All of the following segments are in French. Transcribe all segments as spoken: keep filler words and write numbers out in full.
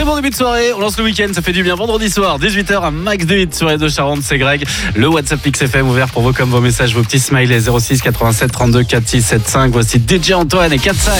bon début de soirée, on lance le week-end, ça fait du bien. Vendredi soir, dix-huit heures à Max de hit sur les deux Charentes, c'est Greg. Le WhatsApp Mix F M ouvert pour vos comme vos messages, vos petits smileys. Zéro six quatre-vingt-sept trente-deux quarante-six soixante-quinze. Voici D J Antoine et Katsai.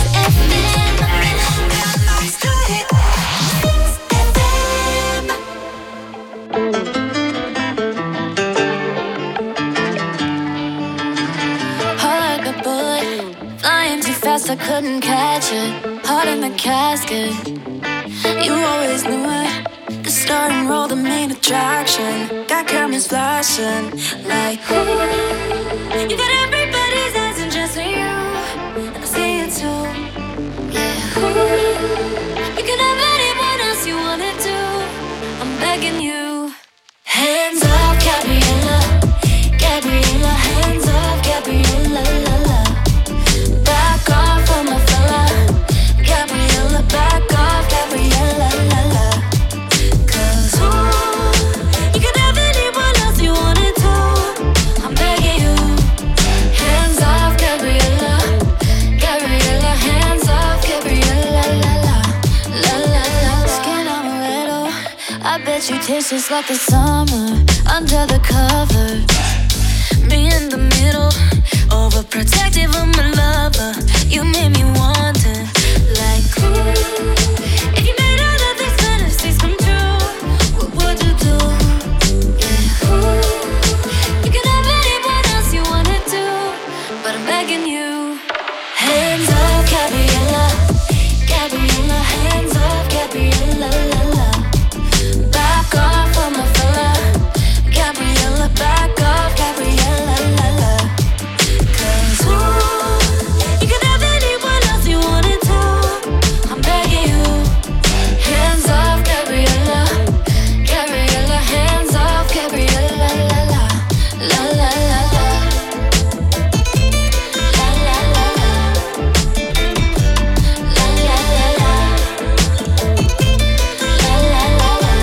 I couldn't catch it, heart in the casket. You always knew it. The starting role, the main attraction. Got cameras flashing like ooh. You got everybody's eyes and just for you, and I see it too. Yeah, ooh. You can have anyone else you wanna do. I'm begging you. Hands off, Gabriella, Gabriella. Hands off, Gabriella, la la. Back off on my fella, Gabriella. Back off, Gabriella, la la. Cause ooh, you can have anyone else you wanted to. I'm begging you. Hands off, Gabriella, Gabriella. Hands off, Gabriella, la la, la la la. Skin on a little, I bet you taste just like the summer under the covers. Me in the middle, overprotective of my lover. You made me wonder, like, ooh, if you made all of these fantasies come true, what would you do? Yeah, ooh, you can have anyone else you wanna do, but I'm begging you. Hands off, Gabriella, Gabriella. Hands off, Gabriella, la la. Back off on my fella, Gabriella. Back off, Gabriella, la la. Cause ooh, you can have anyone else you wanted to. I'm begging you. Hands off, Gabriella, Gabriella. Hands off, Gabriella, la la, la la la la, la la la la, la la la la, la la la la.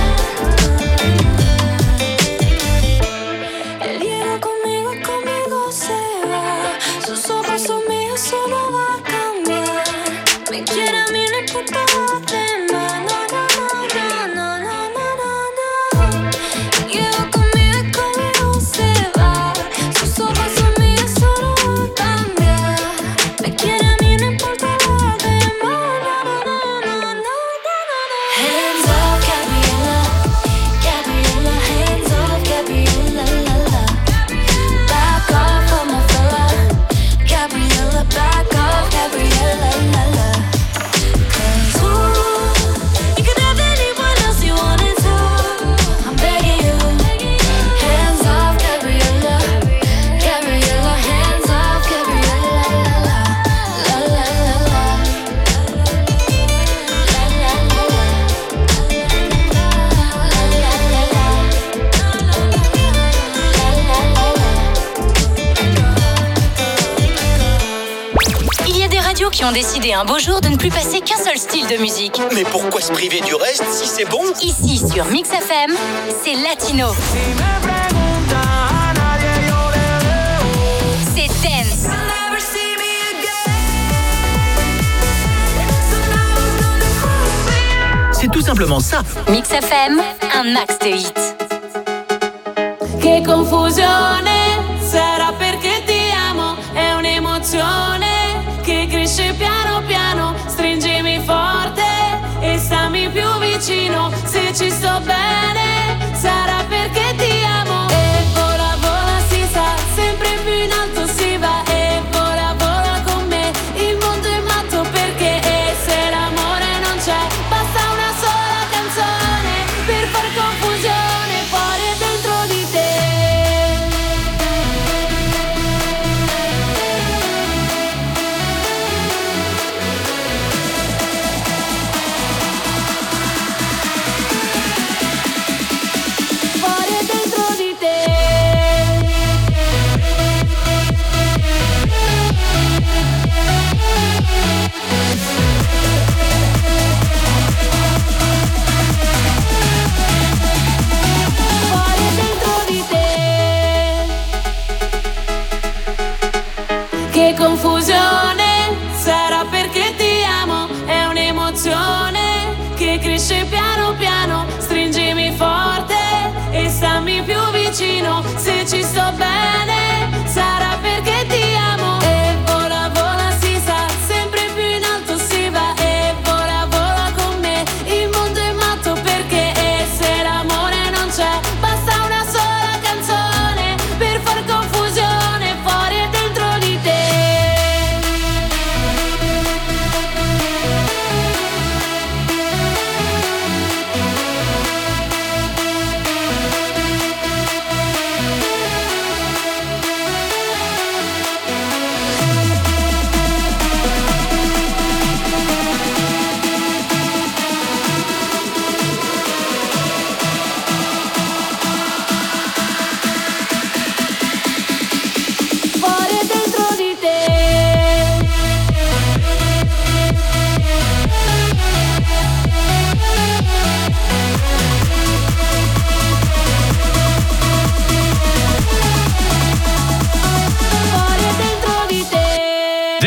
Él llega conmigo, conmigo se va. Sus ojos son míos, solo va a cambiar. Me quiere a mí, no importa los demás. No, no, no, no, no, no, no, no. Llega conmigo, conmigo se va. Sus ojos son míos, solo va a cambiar. Me quiere a mí, no importa los demás. No, no, no, no, no, no, no. Hands off, Gabriella, Gabriella. Hands off, Gabriella, la la. Back off on my fella, Gabriella. Back off, Gabriella, la la. Cause ooh, you can have anyone else you wanted to. I'm begging you. Hands off, Gabriella, Gabriella. Hands off, Gabriella, la la, la la la la, la la la la, la la la la. Il y a des radios qui ont décidé un beau jour de ne plus passer qu'un seul style de musique. Mais pourquoi se priver du reste si c'est bon? Ici, sur Mix F M, c'est latino. C'est dance. C'est tout simplement ça. Mix F M, un max de hits. Che confusione, sarà perché ti amo, è un'emozione che cresce piano piano, stringimi forte e stammi più vicino, se ci sto bene, sarà perché ti amo. E vola, vola, si sa, sempre più in alto si va, e vola, vola con me, il mondo è matto perché, e se l'amore non c'è, basta una sola canzone per far confusione fuori e dentro di te.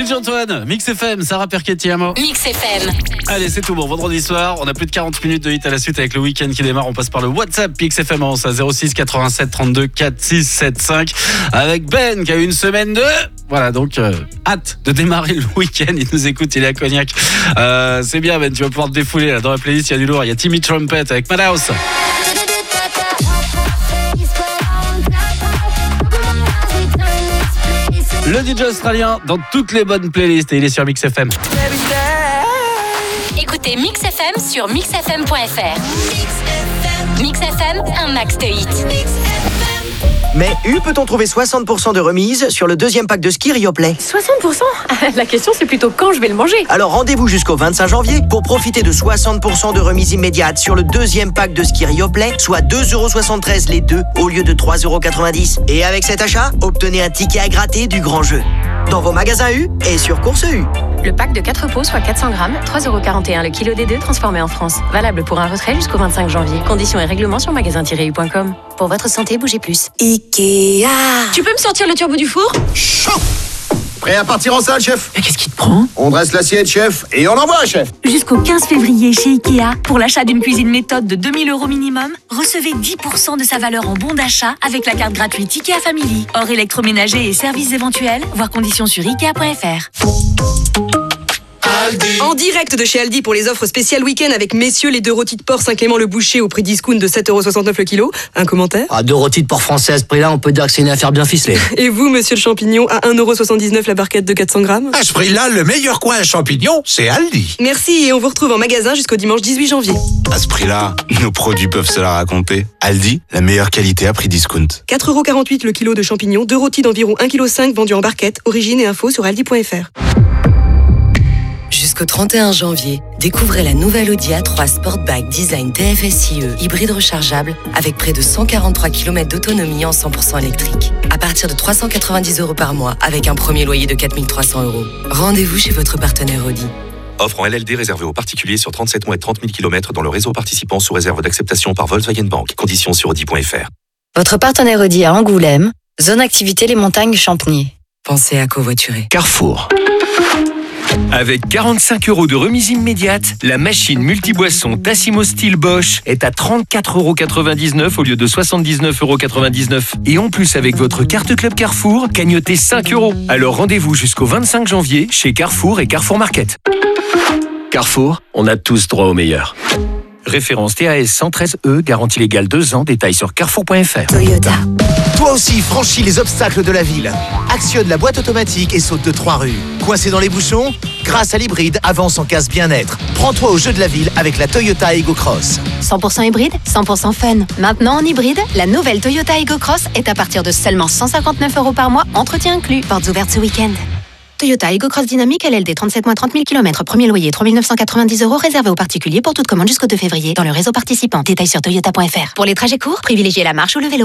D J Antoine, Mix F M, Sarah Perchetti, Amo. Mix F M. Allez, c'est tout bon. Vendredi soir, on a plus de quarante minutes de hit à la suite avec le week-end qui démarre. On passe par le WhatsApp Mix F M en à zéro six quatre-vingt-sept trente-deux quarante-six soixante-quinze avec Ben qui a eu une semaine de... Voilà, donc euh, hâte de démarrer le week-end. Il nous écoute, il est à Cognac. Euh, c'est bien Ben, tu vas pouvoir te défouler là. Dans la playlist, il y a du lourd. Il y a Timmy Trumpet avec Madhouse. Le D J australien dans toutes les bonnes playlists et il est sur Mix F M. Écoutez Mix F M sur mix f m point f r. Mix F M, un max de hits. Mais U, peut-on trouver soixante pour cent de remise sur le deuxième pack de ski Rioplay? soixante pour cent? La question c'est plutôt quand je vais le manger. Alors rendez-vous jusqu'au vingt-cinq janvier pour profiter de soixante pour cent de remise immédiate sur le deuxième pack de ski Rioplay, soit deux euros soixante-treize les deux au lieu de trois euros quatre-vingt-dix. Et avec cet achat, obtenez un ticket à gratter du grand jeu. Dans vos magasins U et sur Course U. Le pack de quatre pots, soit quatre cents grammes, trois euros quarante et un le kilo D deux transformé en France. Valable pour un retrait jusqu'au vingt-cinq janvier. Conditions et règlements sur magasin tiret u point com. Pour votre santé, bougez plus. Ikea. Tu peux me sortir le turbo du four? Chaud. Prêt à partir en salle, chef? Mais qu'est-ce qui te prend? On dresse l'assiette, chef, et on envoie, chef. Jusqu'au quinze février chez Ikea, pour l'achat d'une cuisine méthode de deux mille euros minimum, recevez dix pour cent de sa valeur en bon d'achat avec la carte gratuite Ikea Family. Hors électroménager et services éventuels, voir conditions sur ikea point f r. En direct de chez Aldi pour les offres spéciales week-end avec messieurs les deux rôtis de porc Saint-Clément-le-Boucher au prix discount de sept euros soixante-neuf le kilo. Un commentaire? Ah, deux rôtis de porc français à ce prix-là, on peut dire que c'est une affaire bien ficelée. Et vous, monsieur le champignon, à un euro soixante-dix-neuf la barquette de quatre cents grammes? À ce prix-là, le meilleur coin à champignons, c'est Aldi. Merci et on vous retrouve en magasin jusqu'au dimanche dix-huit janvier. À ce prix-là, nos produits peuvent se la raconter. Aldi, la meilleure qualité à prix discount. quatre euros quarante-huit le kilo de champignons, deux rôtis d'environ un virgule cinq kilos vendus en barquette. Origine et info sur aldi point f r. Jusqu'au trente et un janvier, découvrez la nouvelle Audi A trois Sportback Design T F S I E hybride rechargeable avec près de cent quarante-trois kilomètres d'autonomie en cent pour cent électrique. À partir de trois cent quatre-vingt-dix euros par mois avec un premier loyer de quatre mille trois cents euros. Rendez-vous chez votre partenaire Audi. Offre en L L D réservée aux particuliers sur trente-sept mois et trente mille kilomètres dans le réseau participant sous réserve d'acceptation par Volkswagen Bank. Conditions sur audi point f r. Votre partenaire Audi à Angoulême, zone activité les montagnes Champniers. Pensez à covoiturer. Carrefour. Avec quarante-cinq euros de remise immédiate, la machine multiboisson Tassimo Steel Bosch est à trente-quatre euros quatre-vingt-dix-neuf au lieu de soixante-dix-neuf euros quatre-vingt-dix-neuf. Et en plus, avec votre carte Club Carrefour, cagnotez cinq euros. Alors rendez-vous jusqu'au vingt-cinq janvier chez Carrefour et Carrefour Market. Carrefour, on a tous droit au meilleur. Référence T A S cent treize E, garantie légale deux ans, détails sur carrefour point f r. Toyota. Toi aussi, franchis les obstacles de la ville. Actionne la boîte automatique et saute de trois rues. Coincé dans les bouchons? Grâce à l'hybride, avance en casse bien-être. Prends-toi au jeu de la ville avec la Toyota Ego Cross. cent pour cent hybride, cent pour cent fun. Maintenant en hybride, la nouvelle Toyota Ego Cross est à partir de seulement cent cinquante-neuf euros par mois, entretien inclus. Portes ouvertes ce week-end. Toyota Ego Cross Dynamique L L D, trente-sept mois, trente mille kilomètres, premier loyer trois mille neuf cent quatre-vingt-dix euros, réservé aux particuliers pour toute commande jusqu'au deux février dans le réseau participant. Détails sur toyota point f r. Pour les trajets courts, privilégiez la marche ou le vélo.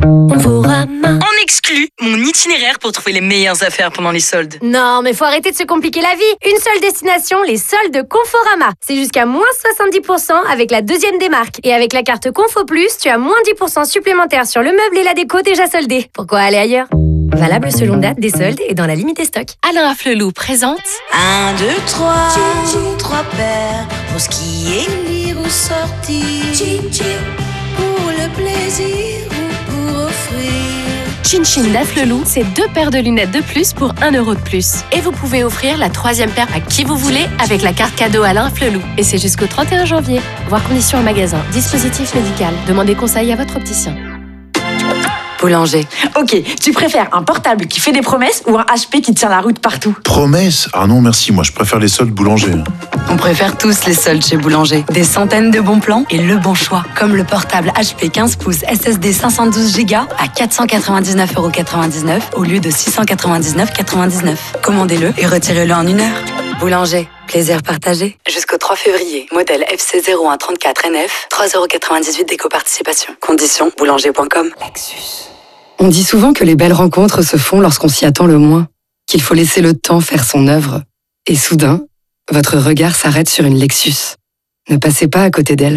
En exclu, mon itinéraire pour trouver les meilleures affaires pendant les soldes. Non, mais faut arrêter de se compliquer la vie. Une seule destination, les soldes Conforama. C'est jusqu'à moins soixante-dix pour cent avec la deuxième démarque. Et avec la carte Confo Plus, tu as moins dix pour cent supplémentaires sur le meuble et la déco déjà soldés. Pourquoi aller ailleurs? Valable selon date des soldes et dans la limite des stocks. Alain Afflelou présente Un, deux, trois, trois paires pour skier, lire ou sortir. Pour le plaisir ou pour offrir. Chin Chin d'Afflelou, c'est deux paires de lunettes de plus pour un euro de plus. Et vous pouvez offrir la troisième paire à qui vous voulez avec la carte cadeau Alain Afflelou. Et c'est jusqu'au trente et un janvier. Voir conditions en magasin. Dispositif médical. Demandez conseil à votre opticien. Boulanger. Ok, tu préfères un portable qui fait des promesses ou un H P qui tient la route partout? Promesse? Ah non, merci, moi je préfère les soldes boulanger. On préfère tous les soldes chez Boulanger. Des centaines de bons plans et le bon choix. Comme le portable H P quinze pouces S S D cinq cent douze giga à quatre cent quatre-vingt-dix-neuf euros quatre-vingt-dix-neuf au lieu de six cent quatre-vingt-dix-neuf euros quatre-vingt-dix-neuf. Commandez-le et retirez-le en une heure. Boulanger, plaisir partagé. Jusqu'au trois février, modèle F C zéro un trente-quatre N F, trois euros quatre-vingt-dix-huit d'éco-participation. Conditions, boulanger point com. Lexus. On dit souvent que les belles rencontres se font lorsqu'on s'y attend le moins, qu'il faut laisser le temps faire son œuvre. Et soudain, votre regard s'arrête sur une Lexus. Ne passez pas à côté d'elle.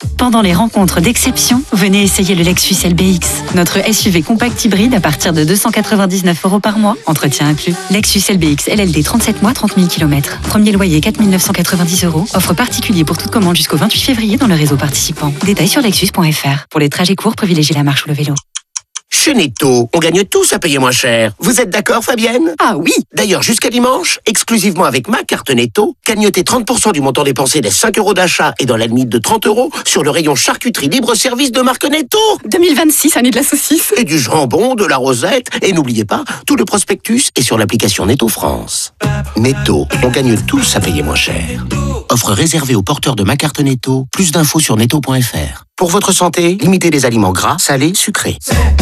Pendant les rencontres d'exception, venez essayer le Lexus L B X. Notre S U V compact hybride à partir de deux cent quatre-vingt-dix-neuf euros par mois, entretien inclus. Lexus L B X L L D trente-sept mois, trente mille kilomètres. Premier loyer quatre mille neuf cent quatre-vingt-dix euros. Offre particulier pour toute commande jusqu'au vingt-huit février dans le réseau participant. Détails sur lexus point f r. Pour les trajets courts, privilégiez la marche ou le vélo. Chez Netto, on gagne tous à payer moins cher. Vous êtes d'accord, Fabienne? Ah oui. D'ailleurs, jusqu'à dimanche, exclusivement avec ma carte Netto, cagnotez trente pour cent du montant dépensé des cinq euros d'achat et dans la limite de trente euros sur le rayon charcuterie libre-service de marque Netto. deux mille vingt-six, année de la saucisse. Et du jambon, de la rosette. Et n'oubliez pas, tout le prospectus est sur l'application Netto France. Netto, on gagne tous à payer moins cher. Offre réservée aux porteurs de ma carte Netto. Plus d'infos sur netto point f r. Pour votre santé, limitez les aliments gras, salés, sucrés.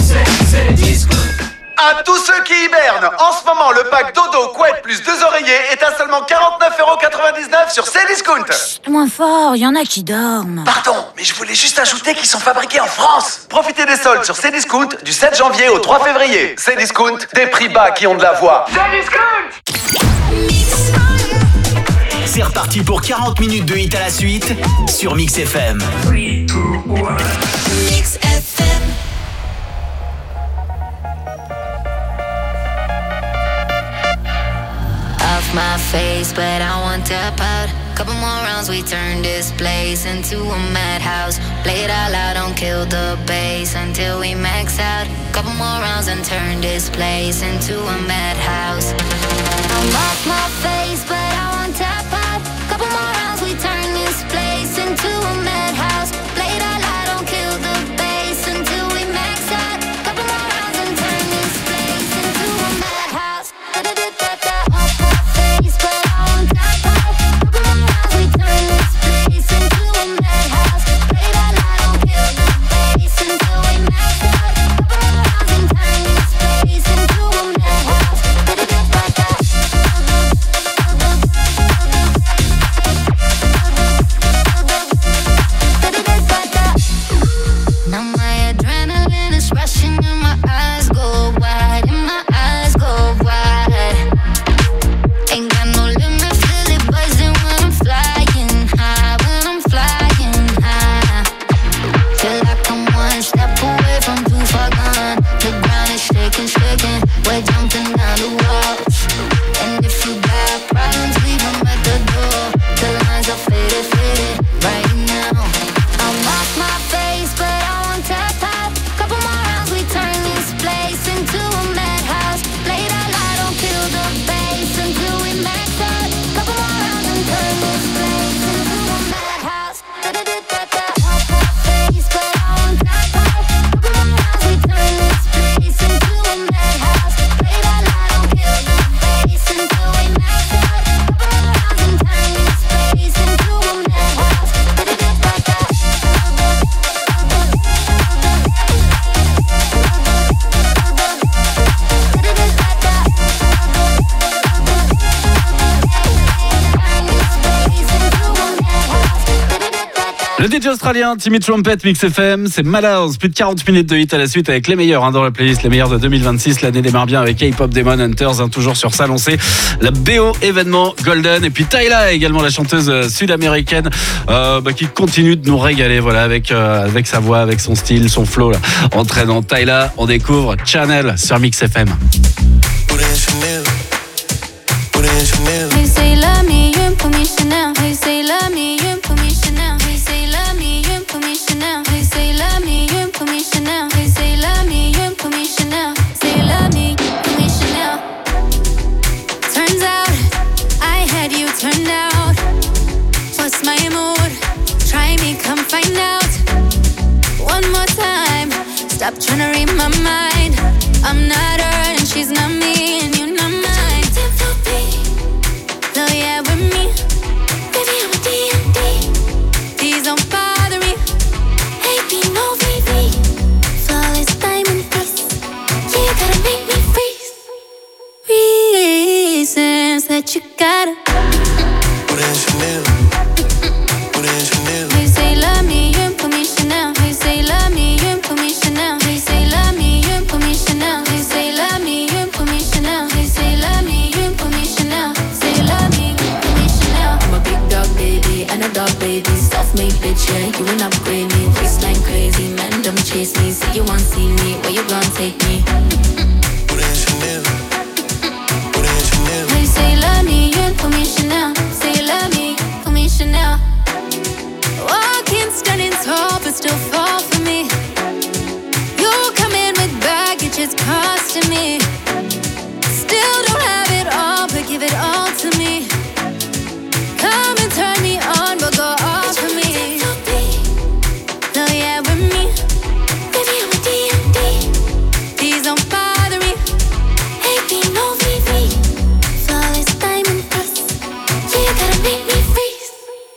À tous ceux qui hibernent, en ce moment, le pack dodo, couette plus deux oreillers est à seulement quarante-neuf euros quatre-vingt-dix-neuf sur Cdiscount. Moins fort, il y en a qui dorment. Pardon, mais je voulais juste ajouter qu'ils sont fabriqués en France. Profitez des soldes sur Cdiscount du sept janvier au trois février. Cdiscount, des prix bas qui ont de la voix. Cdiscount. C'est reparti pour quarante minutes de hit à la suite sur Mix F M. trois, deux, un. Mix F M. Off my face, but I won't tap out. Couple more rounds, we turn this place into a madhouse. Play it all out, don't kill the bass until we max out. Couple more rounds and turn this place into a madhouse. I'm off my face, but I won't tap out. Couple more rounds, we turn this place into a madhouse. Play it all out, don't kill the bass until we max out. Couple more rounds and turn this place into a madhouse. Off my face, but I won't tap out. Couple more rounds, we turn this place into a madhouse. Play it all out, don't kill the bass until we max out. Couple more rounds and turn this place into a madhouse. Now my adrenaline is rushing and my eyes go wide, and my eyes go wide. Ain't got no limit, feel it buzzing when I'm flying high, when I'm flying high. Feel like I'm one step away from too far gone. The ground is shaking, shaking, we're jumping down the walls. And if you got problems, leave them at the door. The lines are faded, faded right now. I'm off my face, but I won't tap out. Couple more rounds, we turn this place into a madhouse. Play it all out, don't kill the bass until we max out. Couple more rounds and turn this place into a madhouse. Off my face, but I won't tap out. Couple more rounds, we turn this place into a madhouse. Play it all out, don't kill the bass until we max out. Couple more rounds and turn this place into a madhouse. Le D J australien Timmy Trumpet, Mix F M, c'est Malhouse. Plus de quarante minutes de hit à la suite avec les meilleurs hein, dans la playlist, les meilleurs de deux mille vingt-six. L'année démarre bien avec K-Pop Demon Hunters, hein, toujours sur sa lancée. La B O événement Golden. Et puis Tyla, également la chanteuse sud-américaine euh, bah, qui continue de nous régaler voilà, avec, euh, avec sa voix, avec son style, son flow. Là. Entraînant Tyla, on découvre Channel sur Mix F M. They say love me, you pour me Chanel. They say love me, you pour me Chanel. They say love me, you pour me Chanel. They say love me, you pour me Chanel. They say love me, you pour me Chanel. Say love me, pour me Chanel. Turns out I had you turned out. What's my mood? Try me, come find out. One more time. Stop trying to read my mind. I'm not her and she's not me and you're not mine. So yeah, with me, baby, I'm a D and D. Please don't bother me. Hey, be no V V. Flawless diamond face. Yeah, you gotta make me freeze. Reasons that you gotta. Put in Chanel. Put in Chanel. They say love me, you pour me Chanel. They say love me, you pour me Chanel. They say love me, you pour me Chanel. They say love me, you pour me Chanel. They say love me, you pour me Chanel. Say love me, you pour me Chanel. I'm a big dog baby and a dog baby, self-made bitch, yeah, you and upgrade me. Waistline crazy, man, don't chase me. Say you want see me, where you gon' take me? Put in Chanel. Put in Chanel. When you say you love me, you ain't for me Chanel. Say you love me, for me Chanel. Walking, standing tall, but still fall for me. You come in with baggage, it's costing me. Still don't have it all, but give it all to me. Come and turn me on, but go off for me. No, yeah, with me. Baby, I'm a D and D. Please don't bother me. A P, no V V. Flawless diamond face. Yeah, you gotta make me freeze.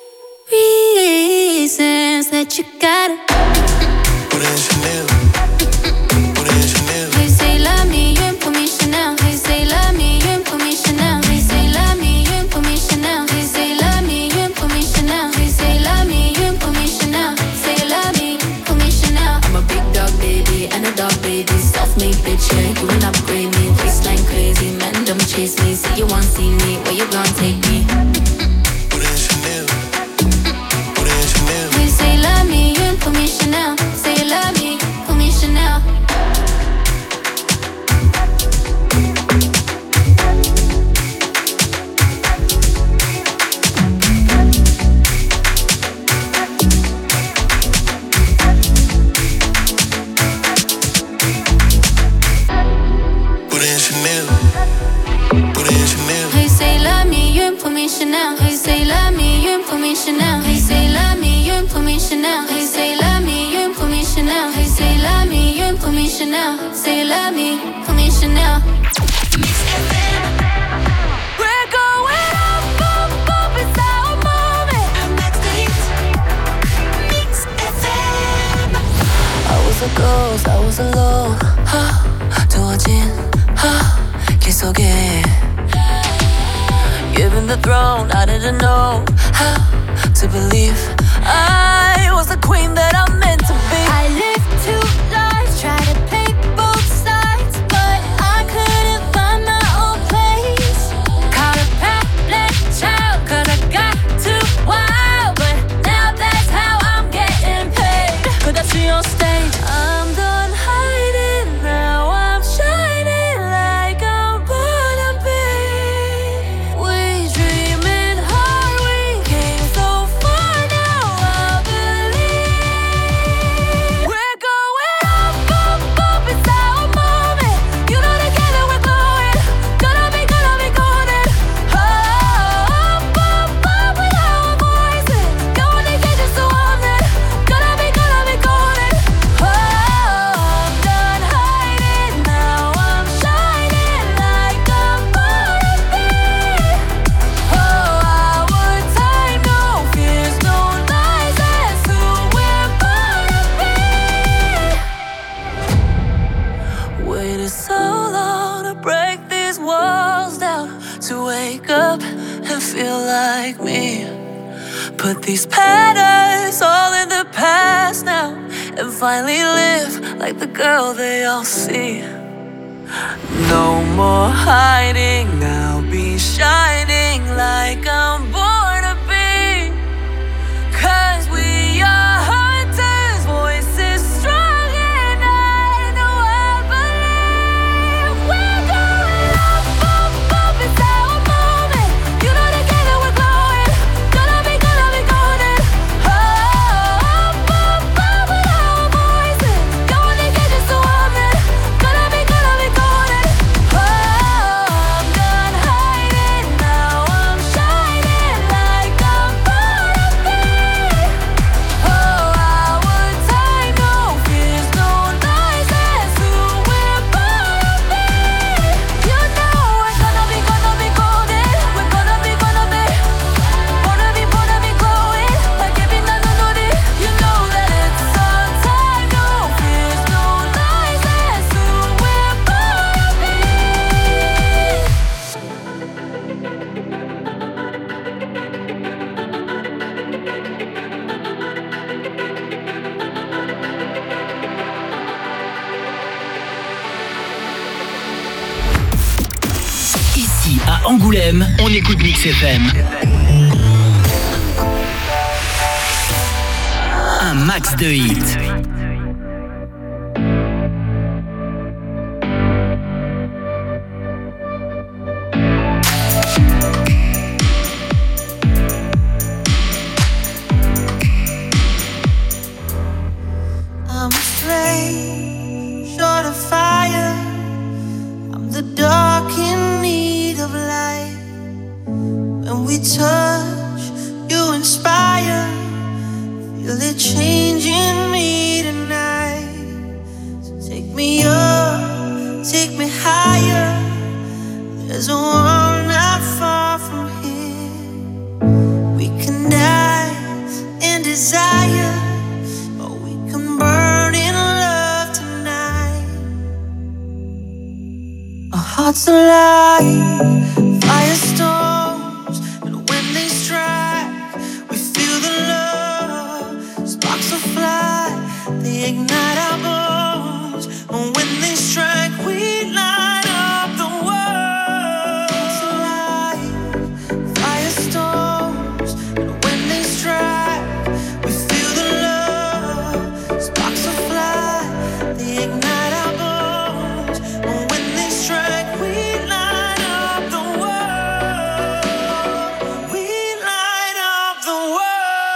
Reasons that you gotta Put in Chanel. Put in Chanel. When you say love me, you ain't for me Chanel. When you say love me, you ain't for me Chanel. When you say love me, you ain't for me Chanel. When you say love me, you ain't for me Chanel. When you say love me, you ain't for me Chanel. Say love me, for me Chanel. I'm a big dog baby and a dog baby. Self-made bitch, yeah, you ain't upgrade me. Waistline crazy, man, don't chase me. Say you want see me, where you gon' take me? Put in Chanel. Put in Chanel. When you say love me, you ain't for me Chanel. Say you love me, for me Chanel. Put in Chanel. Put in Chanel. When you say love me, you ain't for me Chanel. When you say love me, you ain't for me Chanel. When you say love me, you ain't for me Chanel. When you say love me, you ain't for me Chanel. When you say love me, you ain't for me Chanel. Say love me, for me Chanel. We're going up, up, up, it's our moment. I'm Max Beat. Mix F M. I was a ghost, I was alone. 두어진 길 속에 Given the throne, I didn't know how to believe I was the queen that I'm meant to be. I lived two lives, tried to pick both sides, but I couldn't find my own place. Caught a parent child, cause I got too wild, but now that's how I'm getting paid. Could I see on stage? I'm done hiding, now I'm shining like I'm born to be. We dreaming hard, we came so far, now I believe. We're going up, up, up, it's our moment. You know together we're glowing, gonna be, gonna be golden. Oh, up, up, up with our voices, going to get you so I'm there. Gonna be, gonna be golden. Oh, I'm done hiding, now I'm shining like I'm born to be. Oh, our time, no fears, no lies, that's who we're born to be. Waited so long to break these walls down, to wake up and feel like me. Put these patterns all in the past now, and finally live like the girl they all see. No more hiding, I'll be shining like I'm born to be. Cause we are hunters, voices strong, and I know I believe. We're going up, up, up, it's our moment. You know together we're glowing, gonna be, gonna be golden. Oh, up, up, up with our voices, going to get you so I'm there. Gonna be, gonna be golden. Oh, I'm done hiding, now I'm shining like I'm born to be. Oh, our time, no fears, no lies, that's who we're born to be. You know we're gonna be, gonna be golden. We're gonna be, gonna be, gonna be, gonna be glowing like every night on it. You know that it's our time, no fears, no lies, that's who we're born to be. Ici, à Angoulême, on écoute Mix F M. un max de hits. I'm a flame, short of fire. I'm the dark in need of light. When we touch, you inspire. Feel it changing me tonight. So take me up, take me higher. There's a world not far from here. We can die in desire. Burn in love tonight. Our hearts alive, firestorms, and when they strike, we feel the love. Sparks will fly, they ignite our bones, and when they strike, we light up the world. Hearts alive, firestorms, and when they strike, we feel the love. Sparks will fly, they ignite our bones, and when they strike, we light up the world. We light up the world.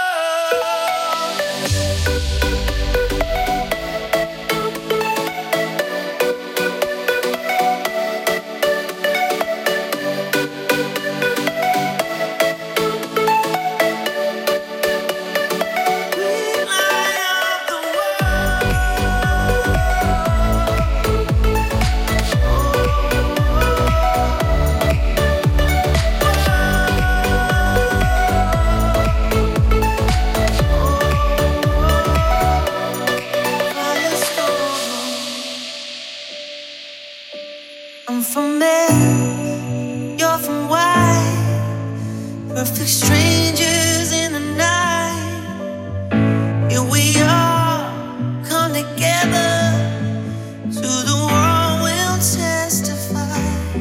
I'm from Meth, you're from White. Perfect strangers in the night. Here we are, come together. To the world we'll testify.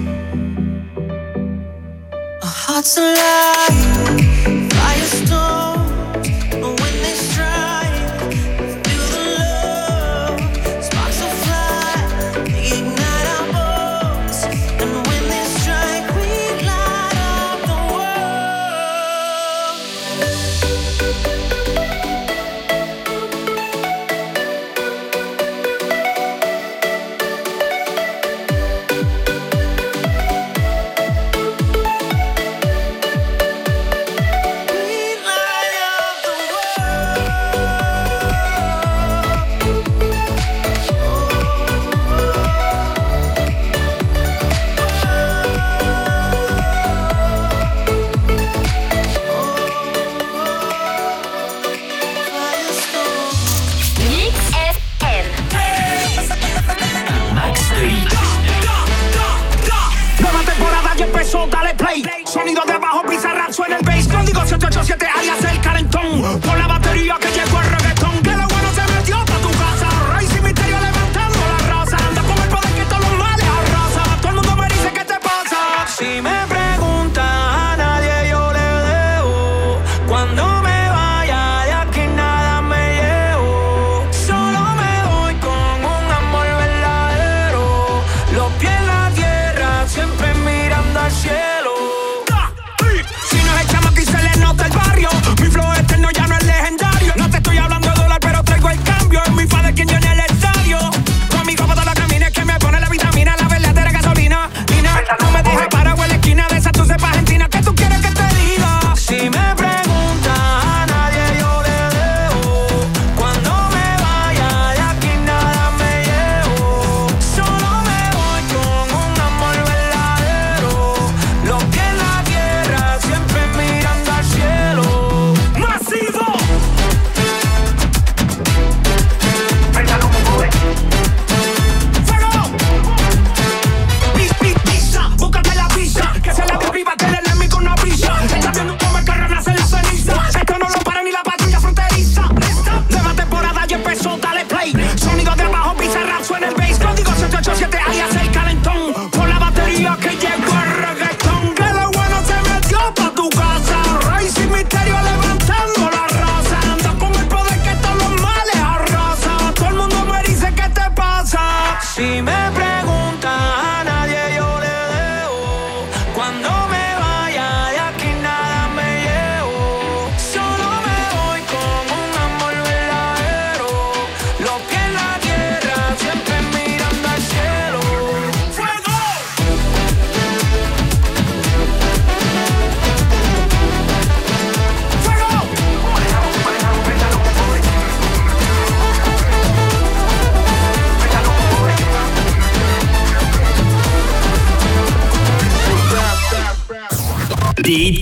Our hearts alive, firestorms, and when they strike, feel the love. Sparks will fly, they ignite our bones, and when they strike, we light up the world.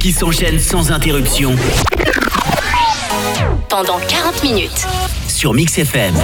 qui s'enchaînent sans interruption. Pendant quarante minutes. Sur Mix F M.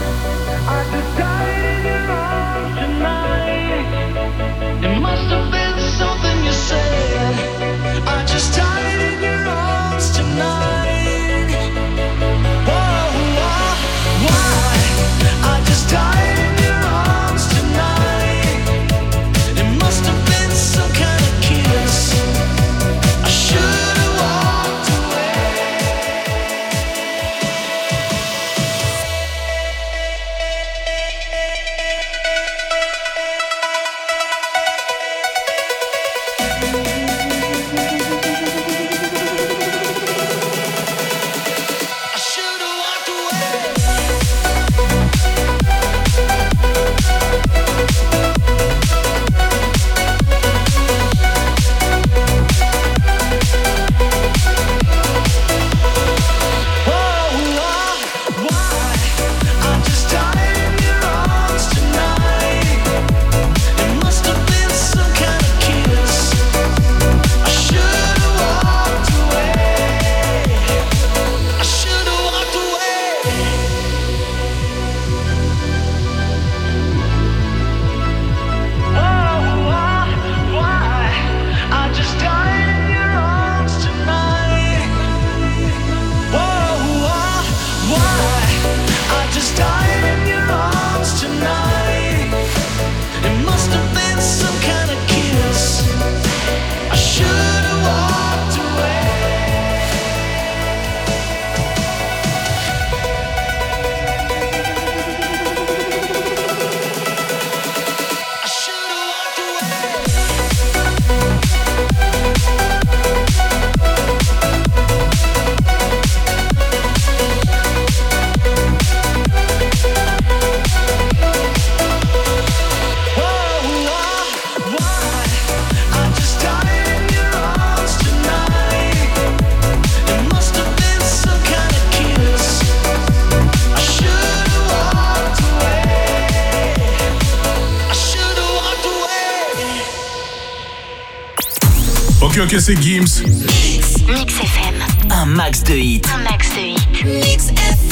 Ok, ok, c'est Gims. Mix, Mix F M. Un max de hits. Un max de hits. Mix F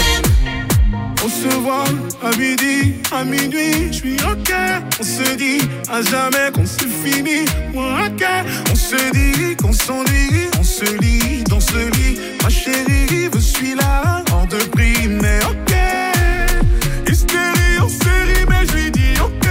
M. On se voit à midi, à minuit, je suis ok. On se dit à jamais qu'on se finit. Moi ok. On se dit qu'on s'ennuie, on se lit dans ce lit. Ma chérie, je suis là, hors de prix, mais ok. Hystérie en série, mais je lui dis ok.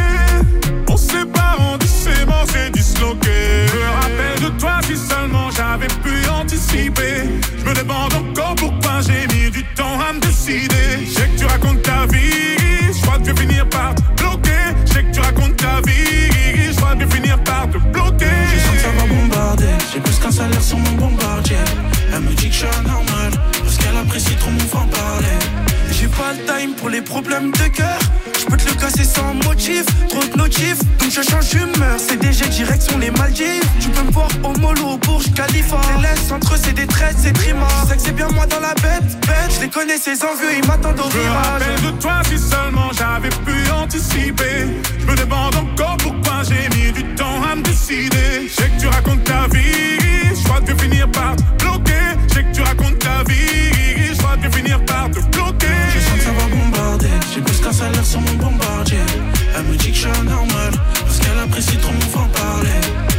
On se sépare en doucement, c'est disloqué. Je me rappelle de toi si seulement j'avais pu anticiper. Je me demande encore pourquoi j'ai mis du temps à me décider. Je sais que tu racontes ta vie, je crois que tu vas finir par te bloquer. Je sais que tu racontes ta vie, je crois que tu vas finir par te bloquer. Je sens que ça va bombarder, j'ai plus qu'un salaire sur mon bombardier. Elle me dit que je suis anormal, parce qu'elle apprécie trop mon franc-parler. J'ai pas le time pour les problèmes de cœur. Je peux te le casser sans motif, trop de notifs, donc je change d'humeur. C D G direction les Maldives. Tu peux me voir au mollo, au Burj Khalifa. Les laisse entre eux, c'est des traites, c'est trima. Je sais que c'est bien moi dans la bête, bête. Je les connais, ces envieux, ils m'attendent au virage. Je me rappelle de toi si seulement j'avais pu anticiper. Je me demande encore pourquoi j'ai mis du temps à me décider. Je sais que tu racontes ta vie, je crois que tu vas finir par te bloquer. Je sais que tu racontes ta vie, je crois que tu vas finir par te bloquer. Je sens que ça va bombarder, j'ai plus qu'un salaire sur mon bombardier. Elle me dit que je suis anormal, parce qu'elle apprécie trop mon franc-parler.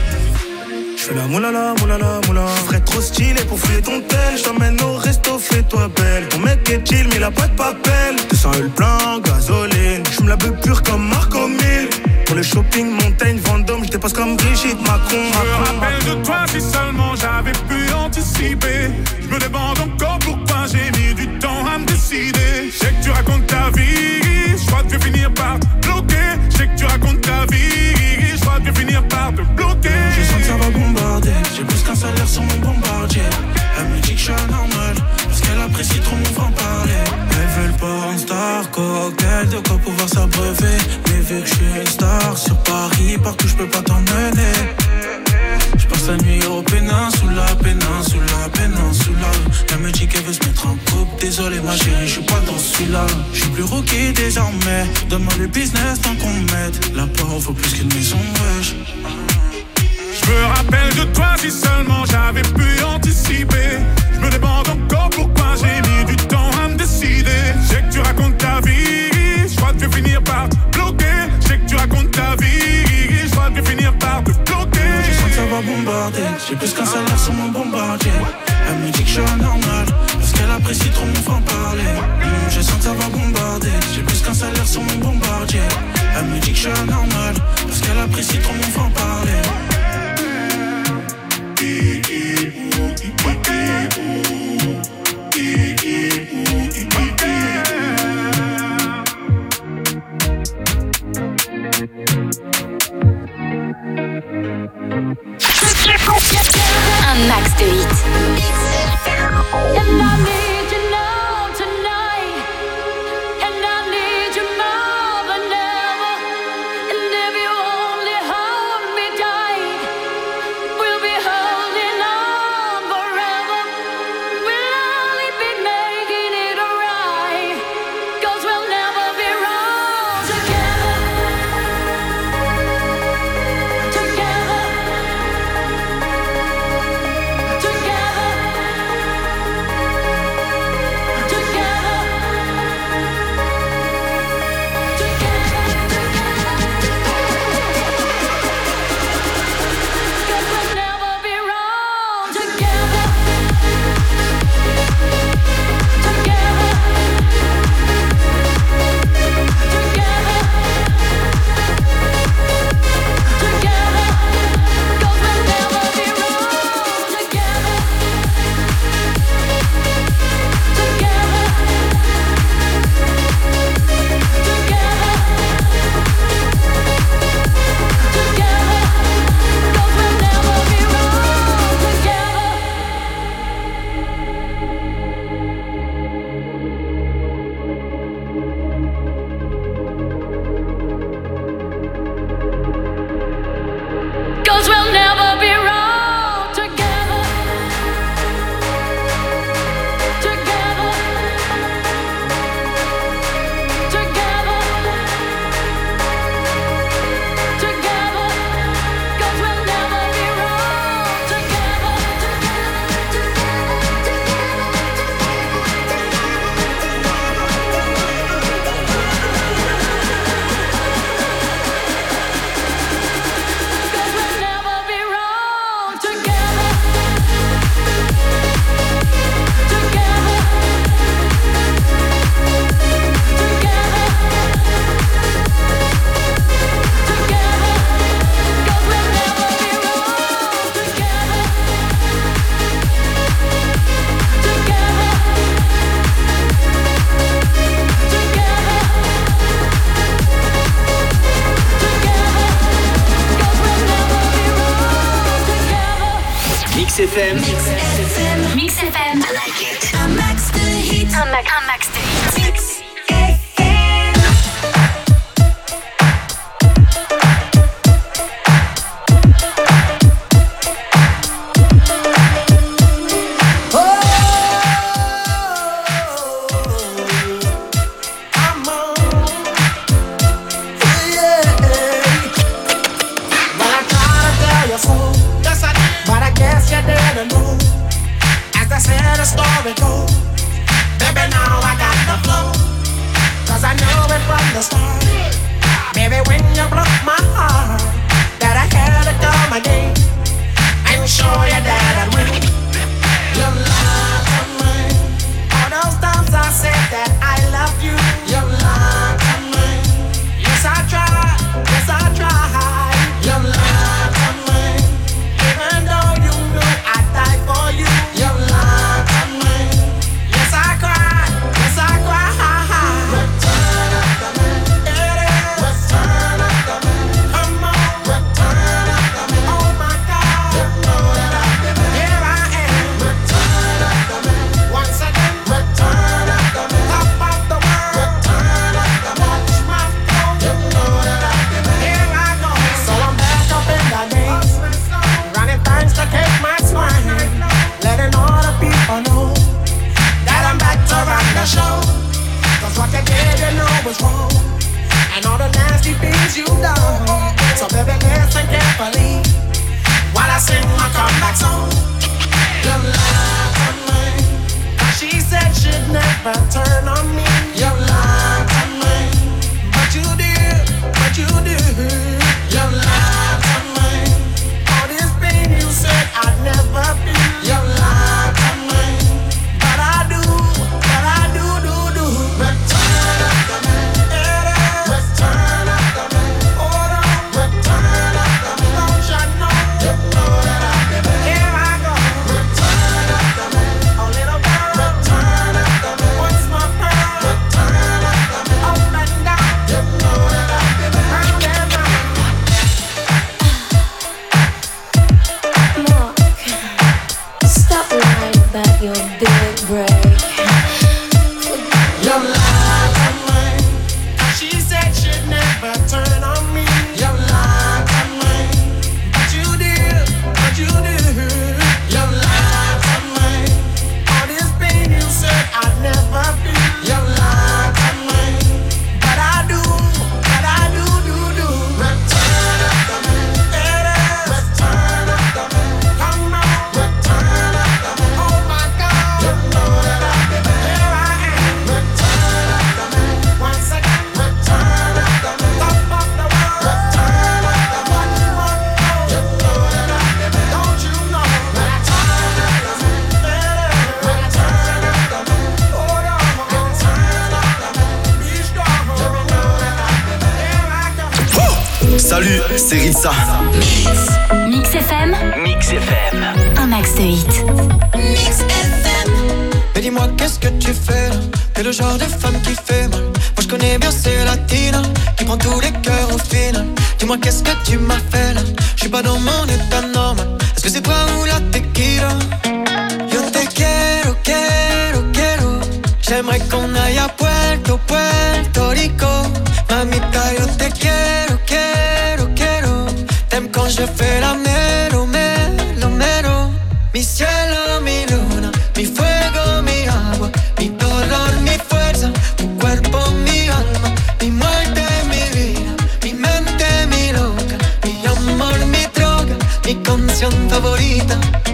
J'fais la moulala, moulala, moula. J'ferais trop stylé pour fouiller ton tel. J't'emmène au resto, fais-toi belle. Ton mec est chill, mais il a pas de papel. deux cents le plein, gasoline. J'me la veux pure comme Marco mille. Pour le shopping, montagne, Vendôme, j'dépasse comme Brigitte Macron. Je me rappelle de toi si seulement j'avais pu anticiper. J'me demande encore pourquoi j'ai mis du temps à me décider. J'sais que tu racontes ta vie, j'crois que tu vas finir par te bloquer. J'sais que tu racontes ta vie, j'crois que tu vas finir par te bloquer. Je sens que ça va bombarder, j'ai plus qu'un salaire sur mon bombardier. Elle me dit que je suis anormal, parce qu'elle apprécie trop mon franc-parler. Elle veut le porn star, cocktail, de quoi pouvoir s'abreuver. Mais vu que je suis une star, sur Paris, partout je peux pas t'emmener. Je passe la nuit au péninsula, péninsula, péninsula. Elle me dit qu'elle veut se mettre en couple, désolé ma chérie, je suis pas dans celui-là. Je suis plus rookie désormais, donne-moi le business tant qu'on m'aide. La part vaut plus qu'une maison, wesh. Je me rappelle de toi si si seulement j'avais pu anticiper. Je me demande encore pourquoi j'ai mis du temps à me décider. Je sais que tu racontes ta vie, je crois que je vais finir par te bloquer. Je sais que tu racontes ta vie, je crois que je vais finir par te bloquer. Je sens que ça va bombarder, j'ai plus qu'un salaire sur mon bombardier. Elle me dit que je suis anormal, parce qu'elle apprécie trop mon franc-parler. Mmh, je sens que ça va bombarder, j'ai plus qu'un salaire sur mon bombardier. Elle me dit que je suis anormal, parce qu'elle apprécie trop mon franc-parler. Un max de hits. And I need you now tonight, and I need you more than ever. And if you only hold me tight, we'll be holding on forever. We'll only be making it right, 'cause we'll never be wrong together. Together. Together. Mix F M. Mix F M. I like it. Un max de hits. Un max, un max de hits. Mix. Story goes. Baby, now I got the flow. Cause I knew it from the start. Baby, when you broke my heart, that I had to come again and show you that I'd win. You lied to me. All those times I said that I love you. You lied to me. Yes, I tried. Yes, I tried. You lied to me. Even though you knew I'd die for you. You lied to me. never turn on me. You lied to me, but you did, but you did. You lied to me. All this pain you said I'd never feel. You lied to me, but I do, but I do, do, do. Return up to me, return up to me. Hold on, return up to me. Don't you know, you know that I did it. Here I go, return up to me. A little girl, return up to me. What's my pearl? Return up to me. Up and down, you know that I did it. Round and round. Mark, stop lying about your big break. You lied to me. She said she'd never turn on me. You lied to me, but you did, but you did. You lied to me. All this pain you said I'd never feel. You lied to me, but I do, but I do, do, do. Return up to me, return up to me. Come on, return up to me. Oh my God, you know that I did it. Here I am, return up to me. Once again, return up to me. Top of the world, return up to me. One more, you know that I did it. Don't you know? Return up to me, return up to me. Hold on, return up to me. Be strong, you know that I did it. Here I go. Salut, c'est Ritza. Mix F M, Mix F M. un max de hits. Mix F M. Mais dis-moi qu'est-ce que tu fais là? T'es le genre de femme qui fait mal. Moi je connais bien ces latinas qui prend tous les cœurs au final. Dis-moi qu'est-ce que tu m'as fait là? Je suis pas dans mon état normal. Est-ce que c'est toi ou la tequila? Yo te quiero, quiero, quiero. J'aimerais qu'on aille à Puerto, Puerto Rico. Mamita, yo te quiero, quiero, quiero. T'aimes quand je fais la melo, melo, melo. Mi cielo, mi luna, mi fuego, mi agua, mi dolor, mi fuerza, tu cuerpo, mi alma, mi muerte, mi vida, mi mente, mi loca, mi amor, mi droga, mi canción favorita.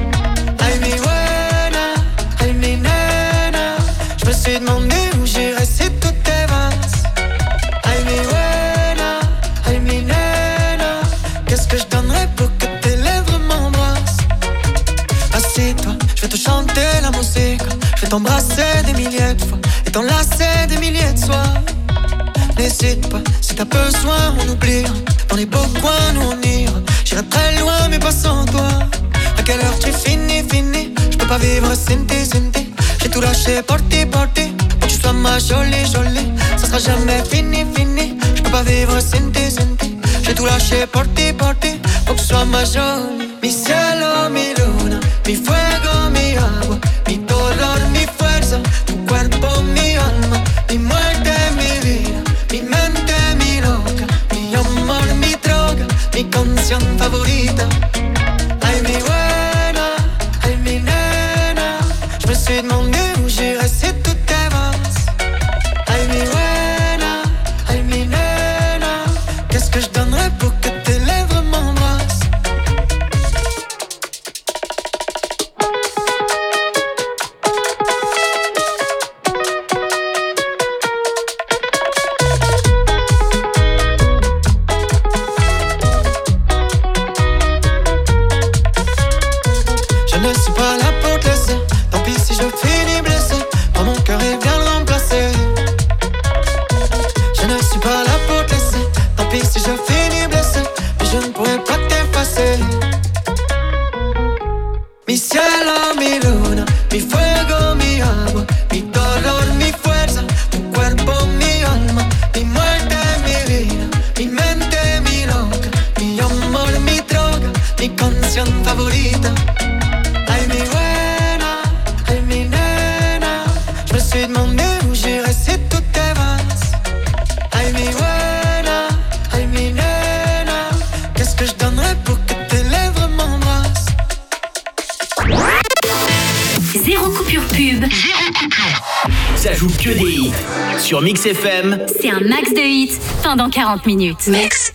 Ay, mi buena, ay, mi nena. Je me suis demandé où j'irais si tout est vaste. Ay, mi buena, ay, mi nena. Qu'est-ce que je donnerais pour que tes lèvres m'embrassent? Assieds-toi, je vais te chanter la musique. Je vais t'embrasser des milliers de fois et t'enlacer des milliers de soirs. N'hésite pas, si t'as besoin, on oubliera. Dans les beaux coins, nous on ira. J'irai très loin, mais pas sans toi. À quelle heure tu finis, finis? Je peux pas vivre sans tes, sans tes. J'ai tout lâché pour ti, pour ti. Pour que tu sois ma jolie, jolie. Ça sera jamais fini, fini. Je peux pas vivre sans tes, sans tes. J'ai tout lâché por ti, por ti, pour que tu sois ma jolie. Mi cielo, mi luna, mi fuego, mi agua, mi dolor, mi fuerza, tu cuerpo, mi alma, mi muerte, mi vida, mi mente, mi loca, mi amor, mi droga, mi canción favorita. Ay, mi buena, ay, mi nena. Je me suis demandé où j'irais si tout est vaste. Ay, mi buena, ay, mi nena. Qu'est-ce que je donnerais pour que tes lèvres m'embrassent? Je ne suis pas là pour te laisser. Tant pis si je finis blessé. Prends mon cœur et viens le remplacer. Je ne suis pas là pour te laisser. Tant pis si je finis blessé. Mais je ne pourrai pas t'effacer. Mi cielo, mi luna, mi fuego, mi agua, mi dolor, mi fuerza, tu cuerpo, mi alma, mi muerte, mi vida, mi mente, mi loca, mi amor, mi droga, mi canción favorita. Ay, mi buena, ay, mi nena. Je me suis demandé où j'irais si tout est vaste. Ay, mi buena, ay, mi nena. Qu'est-ce que je donnerais pour que tes lèvres m'embrassent? Zéro coupure pub. Zéro coupure. Ça joue que des hits. Sur Mix F M. C'est un max de hits pendant quarante minutes. Mix.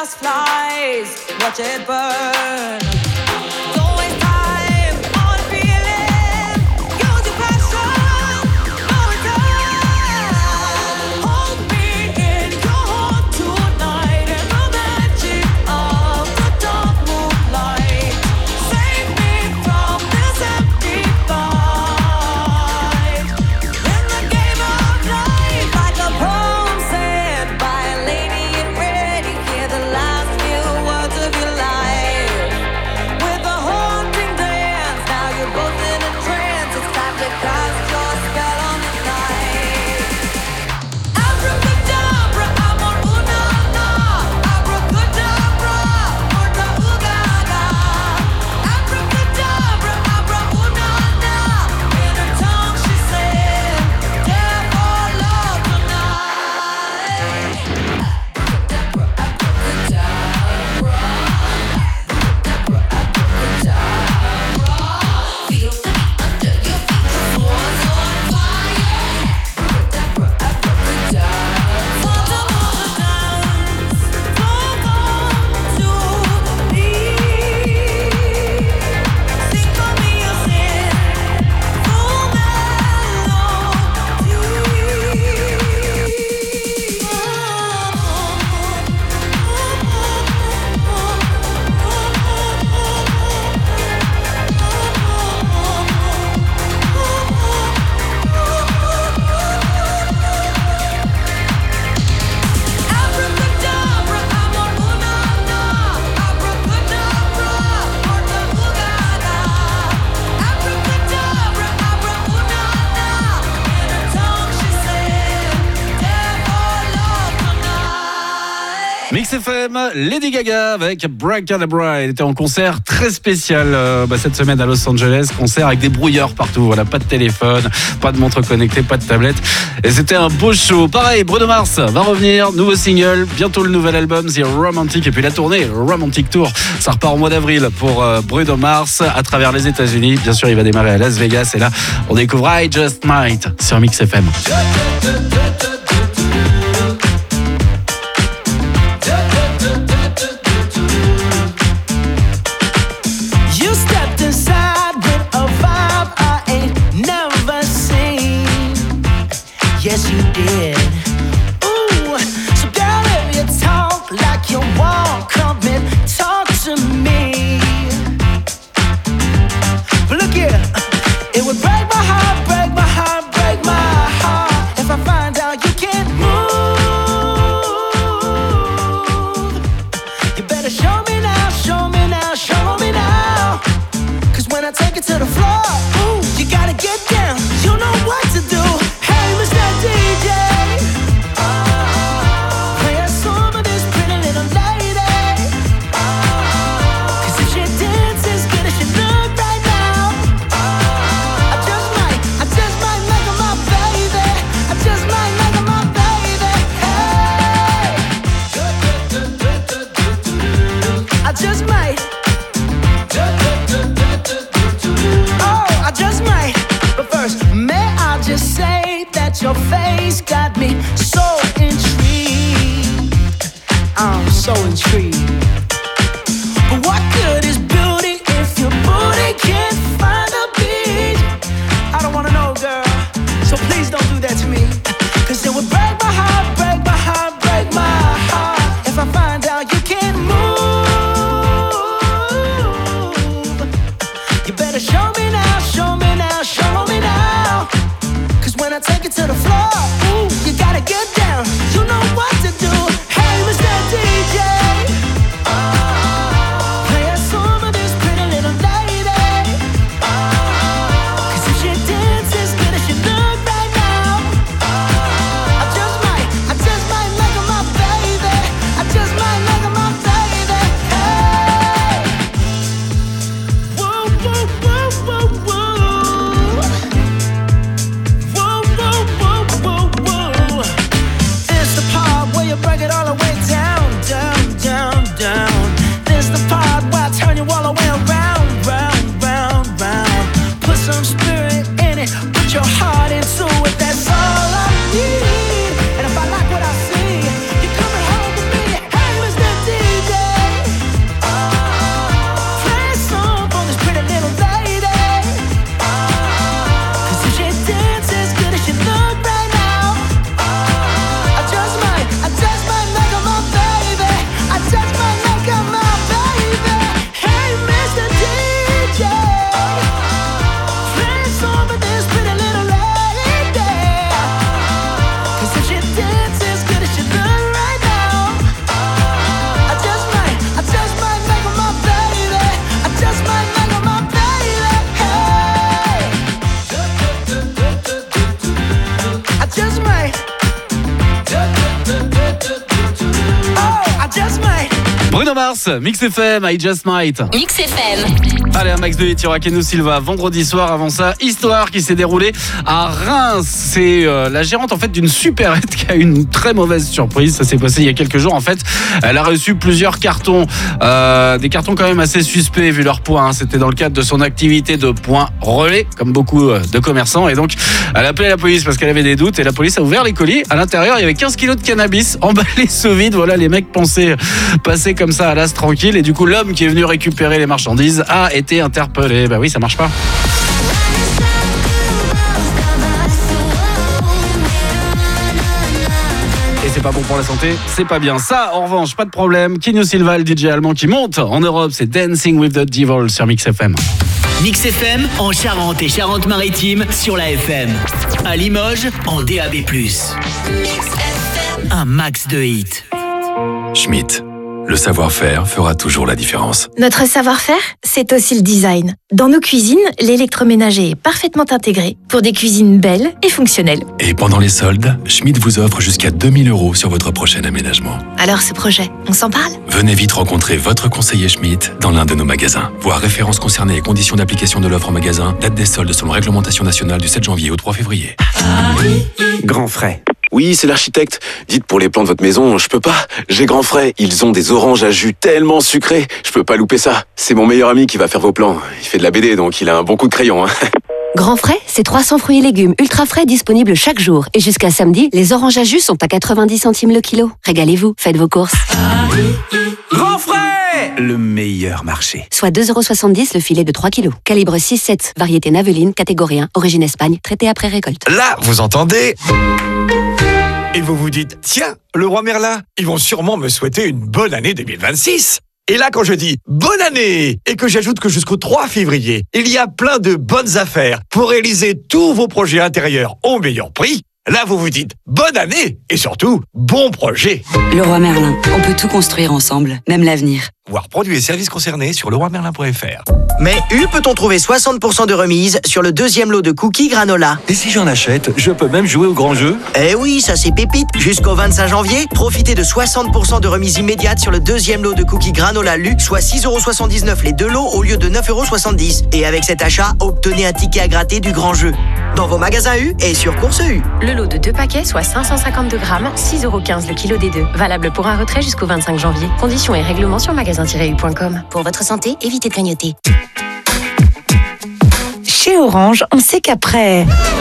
dust flies, watch it burn. Mix F M, Lady Gaga avec Abracadabra. Elle était en concert très spécial euh, bah, cette semaine à Los Angeles. Concert avec des brouilleurs partout. Voilà, pas de téléphone, pas de montre connectée, pas de tablette. Et c'était un beau show. Pareil, Bruno Mars va revenir. Nouveau single, bientôt le nouvel album The Romantic. Et puis la tournée, le Romantic Tour. Ça repart au mois d'avril pour euh, Bruno Mars à travers les États-Unis. Bien sûr, il va démarrer à Las Vegas. Et là, on découvre I Just Might sur Mix F M. Yes, you did. Ooh, so girl, if you talk like you walk, come and talk to me. But look here, it would break my heart, break my heart, break my heart if I find out you can't move. You better show me now, show me now, show me now. Cause when I take it to the floor, ooh, you gotta get down, you know what to do. D J, oh, play a song of this pretty little lady. Oh, cause if she dances good as she look right now, oh, I just might, I just might make her my baby. I just might make her my baby. Hey, I just might. Oh, I just might. But first, may I just say that your face got me so intrigued. I'm so intrigued. But what good is beauty if your booty can't find a beat? I don't wanna know, girl, so please don't do that to me. Cause it would break my heart, break my heart, break my heart if I find out you can't move. You better show me now, show me now, show me now. When I take it to the floor, ooh, you gotta get down. You know what to do. Hey, Mister D J, oh, play a song of this pretty little lady. Oh, cause if she dances good as she look right now, oh, I just might, I just might make her my baby. I just might make her my baby. Hey, whoa, whoa, whoa, whoa, whoa. Break it all the way down, down, down, down. This the part where I turn you all the way around, round, round, round. Put some spirit in it, put your heart into it. That's all I need. And if I like what I see, you're coming home with me. Hey, Mister D J. Mars, Mix F M, I Just Might. Mix F M. Allez, un max de hit, il y aura Keno Silva vendredi soir. Avant ça, histoire qui s'est déroulée à Reims. C'est euh, la gérante en fait d'une supérette qui a eu une très mauvaise surprise. Ça s'est passé il y a quelques jours en fait. Elle a reçu plusieurs cartons, euh, des cartons quand même assez suspects vu leur poids. Hein. C'était dans le cadre de son activité de point relais, comme beaucoup de commerçants. Et donc, elle a appelé la police parce qu'elle avait des doutes. Et la police a ouvert les colis. À l'intérieur, il y avait quinze kilos de cannabis emballés sous vide. Voilà, les mecs pensaient passer comme ça à l'as tranquille. Et du coup, l'homme qui est venu récupérer les marchandises a été interpellé. Bah oui, ça marche pas. Et c'est pas bon pour la santé, c'est pas bien. Ça, en revanche, pas de problème. Keno Silva, le D J allemand qui monte en Europe, c'est Dancing with the Devil sur Mix F M. Mix F M en Charente et Charente-Maritime sur la F M. À Limoges en D A B plus. Un max de hits. Schmitt. Le savoir-faire fera toujours la différence. Notre savoir-faire, c'est aussi le design. Dans nos cuisines, l'électroménager est parfaitement intégré pour des cuisines belles et fonctionnelles. Et pendant les soldes, Schmitt vous offre jusqu'à deux mille euros sur votre prochain aménagement. Alors ce projet, on s'en parle ? Venez vite rencontrer votre conseiller Schmitt dans l'un de nos magasins. Voir références concernées et conditions d'application de l'offre en magasin, date des soldes selon réglementation nationale du sept janvier au trois février. Grand frais. Oui, c'est l'architecte. Dites pour les plans de votre maison, je peux pas. J'ai grand frais. Ils ont des oranges à jus tellement sucrés. Je peux pas louper ça. C'est mon meilleur ami qui va faire vos plans. Il fait de la B D, donc il a un bon coup de crayon. Hein. Grand frais, c'est trois cents fruits et légumes ultra frais disponibles chaque jour. Et jusqu'à samedi, les oranges à jus sont à quatre-vingt-dix centimes le kilo. Régalez-vous, faites vos courses. Grand frais, le meilleur marché. Soit deux euros soixante-dix le filet de trois kilos. Calibre six sept, variété Naveline, catégorie un, origine Espagne, traité après récolte. Là, vous entendez ? Et vous vous dites, tiens, le roi Merlin, ils vont sûrement me souhaiter une bonne année deux mille vingt-six. Et là, quand je dis bonne année et que j'ajoute que jusqu'au trois février, il y a plein de bonnes affaires pour réaliser tous vos projets intérieurs au meilleur prix, là, vous vous dites bonne année et surtout bon projet. Le roi Merlin, on peut tout construire ensemble, même l'avenir. Voir produits et services concernés sur le roi merlin point f r. Mais U peut-on trouver soixante pour cent de remise sur le deuxième lot de cookies granola. Et si j'en achète, je peux même jouer au grand jeu ? Eh oui, ça c'est pépite. Jusqu'au vingt-cinq janvier, profitez de soixante pour cent de remise immédiate sur le deuxième lot de cookies granola Lu, soit six euros soixante-dix-neuf les deux lots au lieu de neuf euros soixante-dix. Et avec cet achat, obtenez un ticket à gratter du grand jeu. Dans vos magasins U et sur Course U. Le lot de deux paquets, soit cinq cent cinquante-deux grammes, six euros quinze le kilo des deux. Valable pour un retrait jusqu'au vingt-cinq janvier. Conditions et règlements sur magasin tiret u point com. Pour votre santé, évitez de grignoter. Chez Orange, on sait qu'après...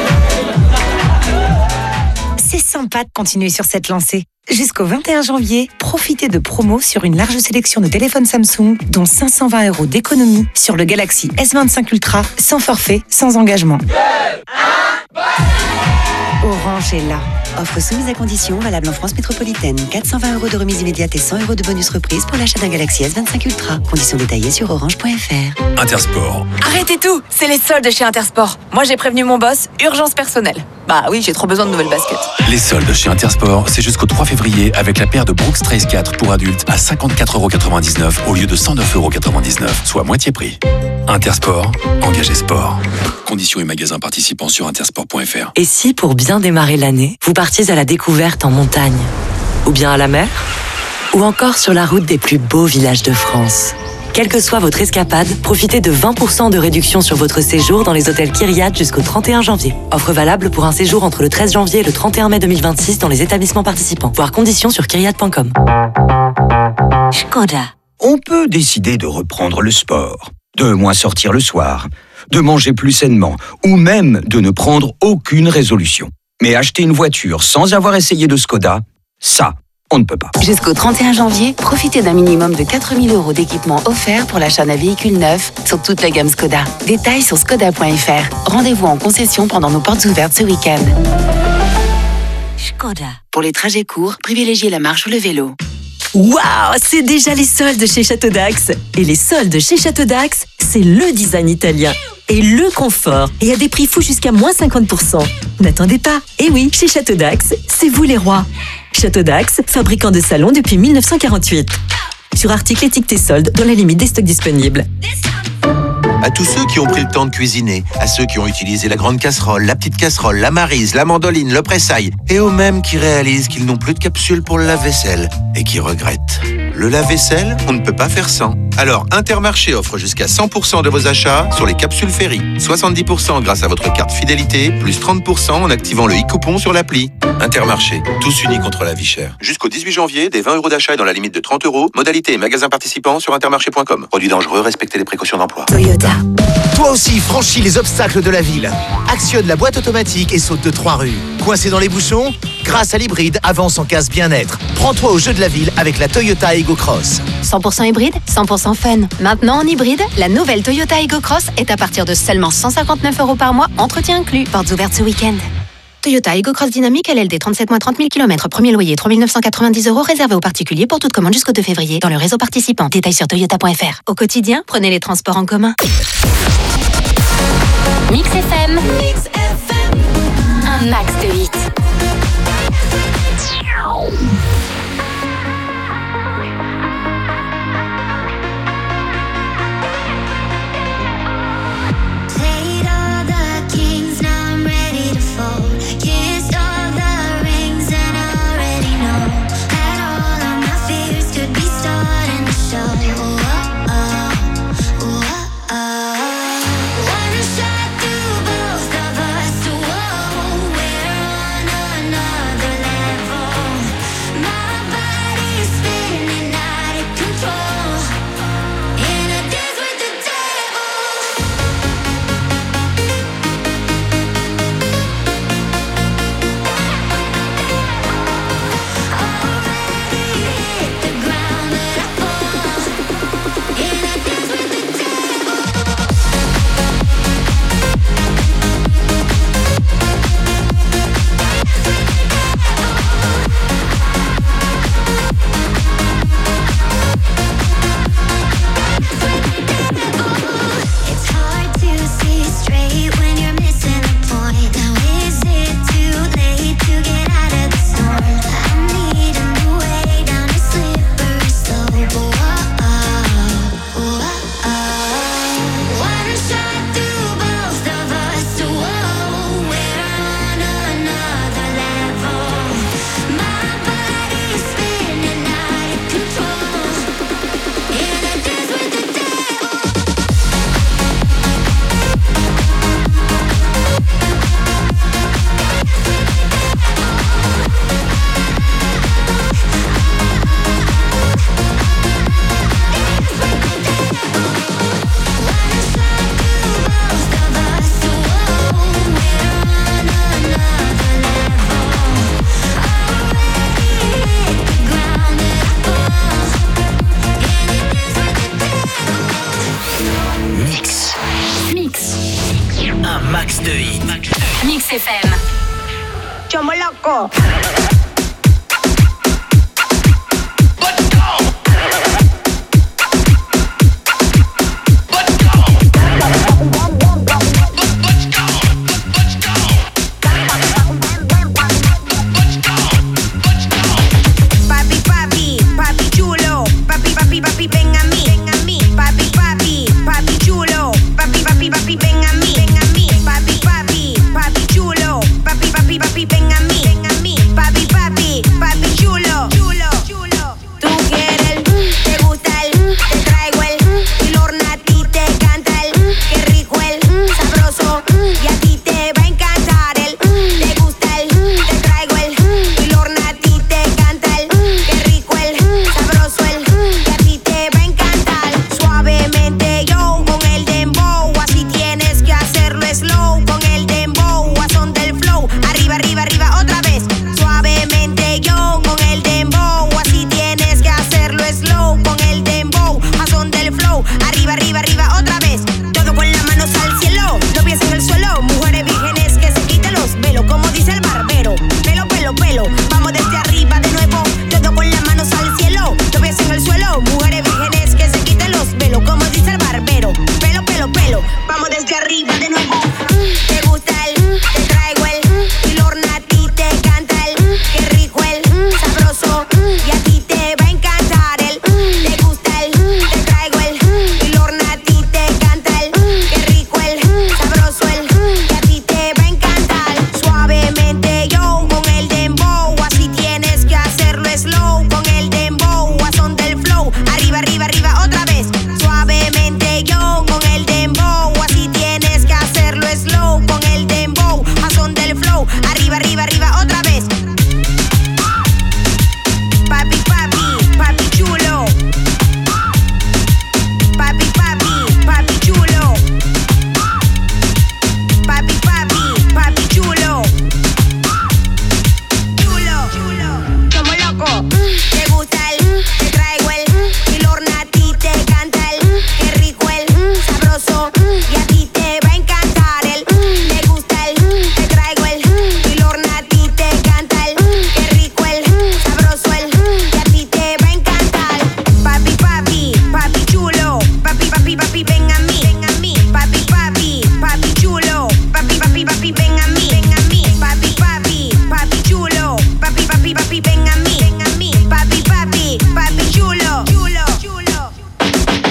C'est sympa de continuer sur cette lancée. Jusqu'au vingt et un janvier, profitez de promos sur une large sélection de téléphones Samsung, dont cinq cent vingt euros d'économie sur le Galaxy S vingt-cinq Ultra, sans forfait, sans engagement. Orange est là. Offre soumise à conditions, valable en France métropolitaine. quatre cent vingt euros de remise immédiate et cent euros de bonus reprise pour l'achat d'un Galaxy S vingt-cinq Ultra. Conditions détaillées sur orange point f r. Intersport. Arrêtez tout, c'est les soldes chez Intersport. Moi j'ai prévenu mon boss, urgence personnelle. Bah oui, j'ai trop besoin de nouvelles baskets. Les soldes chez Intersport, c'est jusqu'au trois février avec la paire de Brooks Trace quatre pour adultes à cinquante-quatre euros quatre-vingt-dix-neuf au lieu de cent neuf euros quatre-vingt-dix-neuf, soit moitié prix. Intersport, engagé sport. Conditions et magasins participants sur intersport point f r. Et si pour bien démarrer l'année, vous partiez à la découverte en montagne, ou bien à la mer, ou encore sur la route des plus beaux villages de France? Quelle que soit votre escapade, profitez de vingt pour cent de réduction sur votre séjour dans les hôtels Kyriat jusqu'au trente et un janvier. Offre valable pour un séjour entre le treize janvier et le trente et un mai deux mille vingt-six dans les établissements participants. Voir conditions sur kyriat point com. Skoda. On peut décider de reprendre le sport, de moins sortir le soir, de manger plus sainement, ou même de ne prendre aucune résolution. Mais acheter une voiture sans avoir essayé de Skoda, ça, on ne peut pas. Jusqu'au trente et un janvier, profitez d'un minimum de quatre mille euros d'équipement offert pour l'achat d'un véhicule neuf sur toute la gamme Skoda. Détails sur skoda point f r. Rendez-vous en concession pendant nos portes ouvertes ce week-end. Skoda. Pour les trajets courts, privilégiez la marche ou le vélo. Waouh, c'est déjà les soldes chez Château d'Axe. Et les soldes chez Château d'Axe, c'est le design italien et le confort. Et à des prix fous jusqu'à moins cinquante pour cent. N'attendez pas. Et oui, chez Château d'Axe, c'est vous les rois. Château d'Axe, fabricant de salons depuis mille neuf cent quarante-huit. Sur articles étiquetés soldes dans la limite des stocks disponibles. À tous ceux qui ont pris le temps de cuisiner, à ceux qui ont utilisé la grande casserole, la petite casserole, la maryse, la mandoline, le pressail, et aux mêmes qui réalisent qu'ils n'ont plus de capsule pour le lave-vaisselle et qui regrettent Le lave-vaisselle, on ne peut pas faire sans. Alors, Intermarché offre jusqu'à cent pour cent de vos achats sur les capsules Ferry. soixante-dix pour cent grâce à votre carte fidélité, plus trente pour cent en activant le e-coupon sur l'appli. Intermarché, tous unis contre la vie chère. Jusqu'au dix-huit janvier, des vingt euros d'achat et dans la limite de trente euros. Modalité et magasins participants sur intermarché point com. Produit dangereux, respectez les précautions d'emploi. Toyota. Toi aussi, franchis les obstacles de la ville. Actionne la boîte automatique et saute de trois rues. Coincé dans les bouchons? Grâce à l'hybride, avance en casse bien-être. Prends-toi au jeu de la ville avec la Toyota Ego Cross. cent pour cent hybride, cent pour cent fun. Maintenant en hybride, la nouvelle Toyota Ego Cross est à partir de seulement cent cinquante-neuf euros par mois, entretien inclus. Portes ouvertes ce week-end. Toyota Ego Cross Dynamique L L D, trente-sept mois, trente mille kilomètres, premier loyer trois mille neuf cent quatre-vingt-dix euros, réservé aux particuliers pour toute commande jusqu'au deux février dans le réseau participant. Détails sur toyota point f r. Au quotidien, prenez les transports en commun. Mix F M. Mix F M. Un max de hits. Mix F M. Chomo loco.